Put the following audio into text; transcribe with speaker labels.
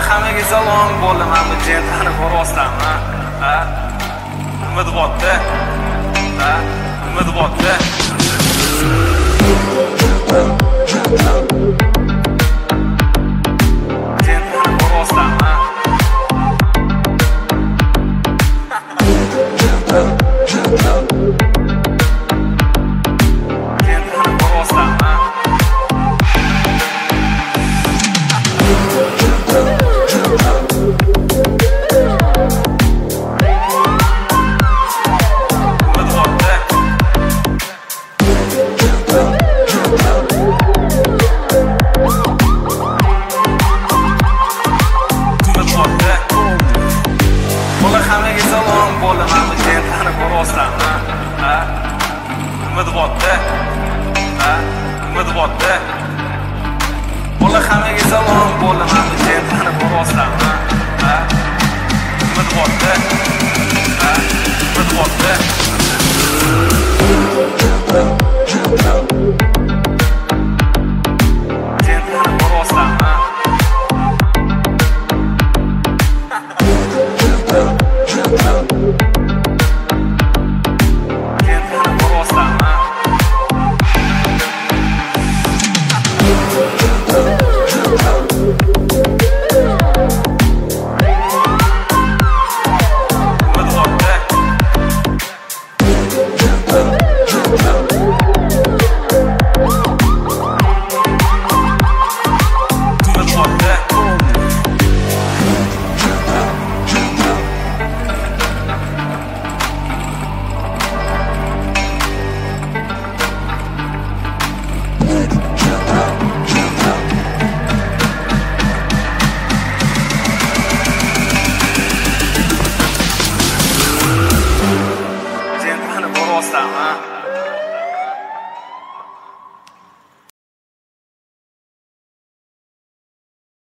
Speaker 1: hammaga salom bo'ldim, men jentani borosdanmi? Ha? Nima deyapti? Ha? Nima deyapti? Jentani borosdanmi? Hammaga salom bo'ldim, men jentani borosdanmi? Ha? Nima deyapti? Ha? Nima deyapti? Bola hammaga salom bo'ldim, men jentani borosdanmi? Ha? Nima deyapti? Ha? Nima deyapti?